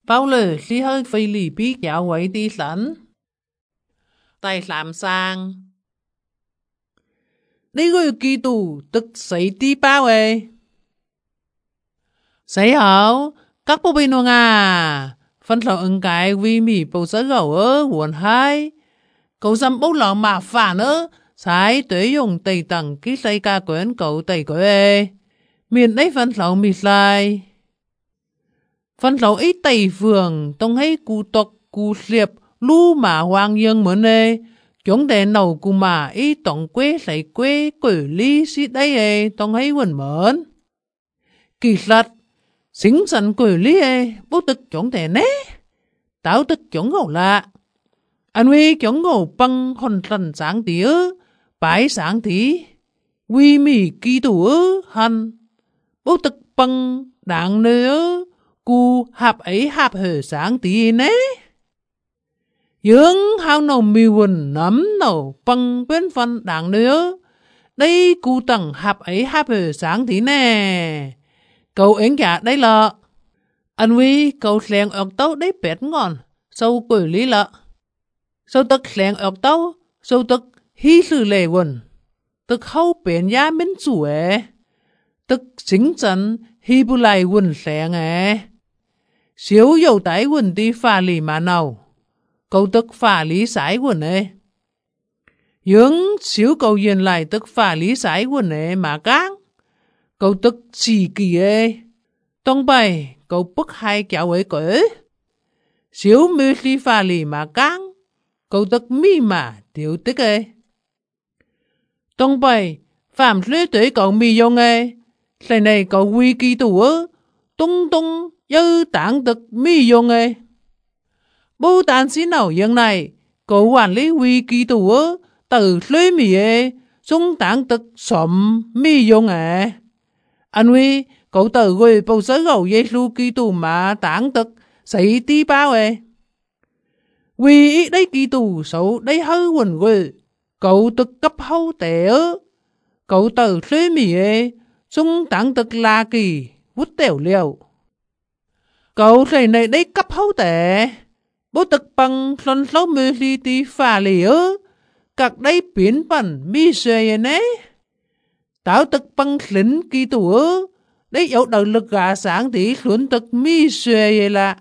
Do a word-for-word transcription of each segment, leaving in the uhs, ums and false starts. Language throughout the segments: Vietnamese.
Bao lờ khi hơi phây lì bí kéo quấy đi sẵn. Tài làm sang. Đây người kỳ tù tức xảy đi bao ấy. Xảy hảo, các bộ bình hoàng à. Phân lọ ứng cái vì mì bầu sở gầu ơ nguồn hai. Cậu xăm bốc lọ mà phản ơ. Sai tuế dùng tây tầng ký xây ca quyến cậu tây cậu ê. Miền đấy phân lọ mì sai. Phân lọ ấy tây phường tông hay cụ tộc cụ liệp lưu mà hoàng dương mớn ê. Chúng đề nầu cụ mà ý tổng quê lấy quê quỷ lý sĩ đây ê tông hay quần mớn. Kỳ lật, xính sẵn quỷ lý ê bố tức chúng đề nế. Táo tức chúng ngầu lạ. Anh huy chúng ngầu băng hồn thần sáng tí ư, bái sáng tí. Quy mì kỳ tù ư hẳn. Bố tức băng đáng nơi ư, cụ hạp ấy hạp hở sáng tí nế. Dương hào nầu mì quần nắm nầu băng bên phần đáng nữa. Đây cụ tầng hạp ấy hạp ở sáng tí nè. Cậu ứng cả đây là. Anh huy cậu sàng ọc tấu đấy bét ngon. Sâu quỷ lý lạ. Sâu tức sàng ọc tấu. Sâu tức hy sư lệ quần. Tức hâu bén giá minh chủ ế. Tức xính chân hy bù lại quần sàng ế. Xíu dầu tái quần đi phà lì mà nào. Câu tức phả lý sái quần ê. Dương xíu câu yên lại tức phả lý sái quần ê mà cáng. Câu tức xì kỳ ê. Tông bày câu bức hai kéo ấy cỡ. Xíu mê lý phả lý mà cáng. Câu tức mi mà tiểu tích ê. Tông bày phạm lưới tuổi cậu mi dông ê. Lần này cậu quy kỳ tù ơ. Tung tung dư tảng tức mi dông ê. Bố tàn xí nào dân này, cậu quản lý huy kỳ tù ơ, từ lưới mì ê, xuống tảng tức xóm mì dùng ê. Anh huy, cậu từ gửi bầu sở gầu dây lưu kỳ tù mà tảng tức, xảy tí bao ê. Huy ý đấy kỳ tù xấu đấy hơi quần gửi, cậu tức cấp hâu tệ ơ. Cậu từ lưới mì ê, xuống tảng tức la kỳ, vút tẻo liều. Cậu thầy này đấy cấp hâu tệ. Bố tức bằng lần lâu mê lý tí phà lì ơ. Các đây biến bằng mi xuê nế. Táo tức bằng lính kỳ tù ơ. Đấy dấu đầu lực gà sáng tí luôn tức mi xuê là.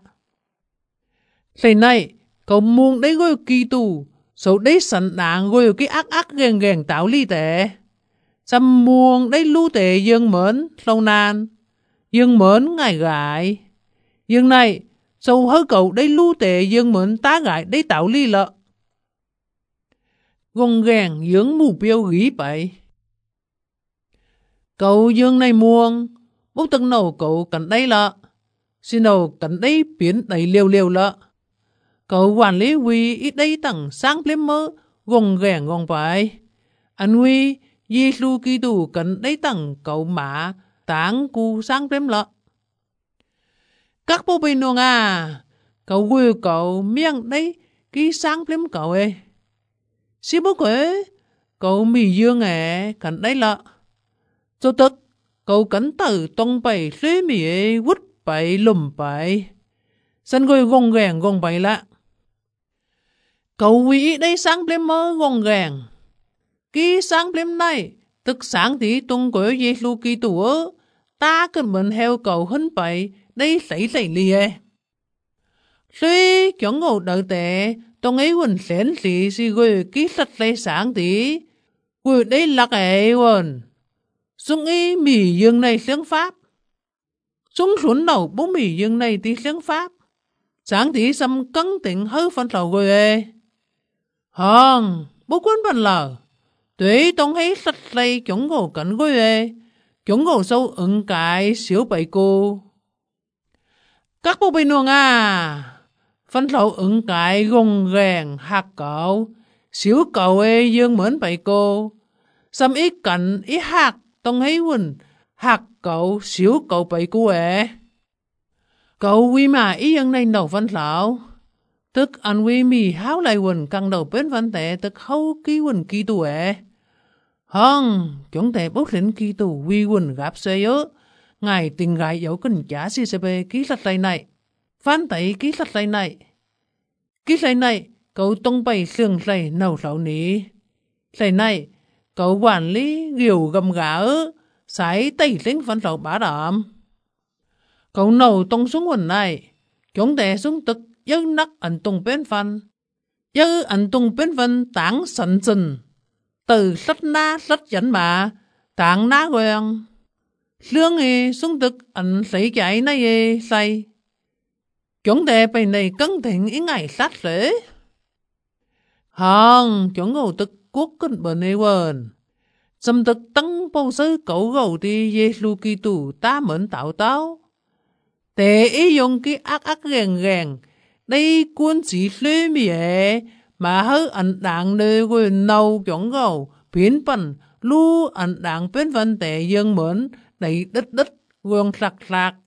Thế này, cậu muốn đấy gôi kỳ tù. Số đấy sẵn đáng gôi cái ác ác ghen ghen táo ly tệ. Xăm muông đấy lưu tệ dương mến lâu nan. Dương mến ngài gái. Dương này, sâu hơ cậu đây lưu tệ dương mến tá gái đây tạo ly lợ. Gông ghen dưỡng mù biêu ghi bậy. Cậu dương này muông, bốc tân nầu cậu cần đây lợ. Xin nầu cần đây biến đầy liều liều lợ. Cậu quản lý huy ít đây tặng sáng lên mơ, gông ghen gông bậy. Anh huy, dì lưu kỳ tù cần đây tặng cậu mã, táng cu sáng lên lợ. Các bố bình thường à, cậu quê cậu miệng đấy, ký sáng phím cậu ấy. Xí bố quê, cậu mì dương ấy, cần đấy lợ. Cho tức, cậu cẩn tử tông bày xế mì ấy, vút bày lùm bày. Sân gôi gông gàng gông bày lạ. Cậu quỷ đấy sáng phím mơ gông gàng. Ký sáng phím này, tức sáng tí tung quê dê lưu kỳ tù ơ, ta cần mượn heo cậu hân bày, đây xảy xảy lì ê. Suy chống ngộ đợi tệ, tông ấy quần xén xì xì gửi ký sạch lấy sáng tí. Gửi đây lạc ấy quần. Xuống ý mì dương này sáng pháp. Xuống xuống đầu bố mì dương này tí sáng pháp. Sáng tí xâm cân tỉnh hơi phân đầu gửi ê. Hòn, bố quân bằng lờ. Tuy tông ấy sạch lấy chống ngộ cảnh gửi ê. Chống ngộ sâu ứng cái xíu bậy cô. Các bố bình thường à, phân thấu ứng cái gông gàng hạc cậu, xíu cậu ê dương mến bày cô. Xâm ít cảnh ít hạc tông ấy quần, hạc cậu xíu cậu bày cô ê. Cậu quy mà ý dân này nấu phân thấu. Tức anh quy mì háo lại quần căng đầu bên văn tệ tức hâu ký quần ký tù ê. Hông, chúng ta bốc lên ký tù quy quần gạp xe ớ. Ngài tình gái dấu kinh trả xí xe bê ký sạch tay này. Phan thấy ký lật lại này. Ký lại này, cậu tung bày xương lại nâu sầu ní. Lại này, cậu quản lý ghiều gầm gã ớ, sái tay lính phân sầu bá đạm. Cậu nâu tung xuống quần này, chúng ta xuống tức dân nắc ảnh tung bên phân. Dân ảnh tung bên phân tảng sẵn dần. Từ sắt ná sắt dẫn mà, tảng ná quen. Lương ấy xuống tức ảnh lấy chạy này ấy say. Chúng ta bây này cân thịnh ý ngày sát lễ. Hằng, chúng ngầu tức quốc cân bởi này quần. Dâm tức tăng bao sơ cậu gầu đi Giê-xu Ki-tù ta mẫn tạo táo. Để ý dùng cái ác ác gàng gàng, đây quân chỉ lê mẹ, mà hư ảnh đảng nơi quyền nâu chúng gầu, biến bần, lưu ảnh đảng bên văn tệ dân mẫn, đầy đất đất, quân sạc sạc.